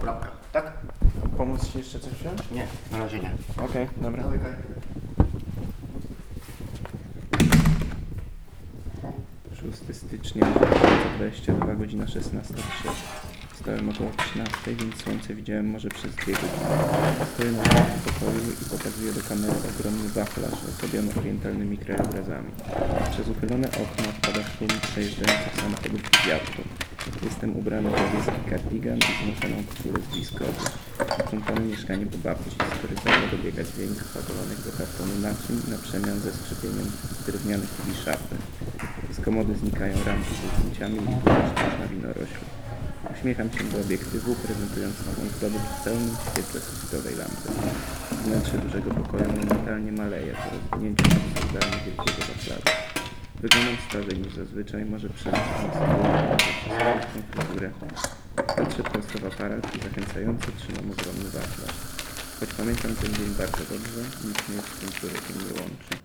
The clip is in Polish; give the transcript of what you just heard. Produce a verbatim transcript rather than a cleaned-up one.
Klapka, tak? Pomóc Ci jeszcze coś wziąć? Nie, na razie nie. Okej, dobra. Zamykaj. szóstego stycznia dwa tysiące dwudziestego drugiego, godzina szesnasta trzy. Wstałem około trzynastej, więc słońce widziałem może przez dwie godziny. Stoję na środku pokoju i pokazuję do kamery ogromny wachlarz ozdobiony orientalnymi krajobrazami. Przez uchylone okno wpada tłum przejeżdżających samochodów i wiatrów. Jestem ubrany w niebieski kardigan i znoszoną koszulę z wiskowy. Sprzątane mieszkanie po babci, z korytarza dobiega dźwięk wpakowanych do kartonu naczyń na przemian ze skrzypieniem drewnianych drzwi szafy. Z komody znikają ramki ze zdjęciami i wyłączność na winoroślu. Uśmiecham się do obiektywu, prezentując nową zdobycz w pełnym świetle sufitowej lampy. Wnętrze dużego pokoju momentalnie maleje po rozwinięciu absurdalnie wielkiego wachlarza. Wyglądam starzej niż zazwyczaj, może przemysłem sytuacją przez tą fryzurę. Patrzę prosto w aparat i zachęcająco trzymam ogromny wachlarz. Choć pamiętam ten dzień bardzo dobrze, nic mnie z tym człowiekiem nie łączy.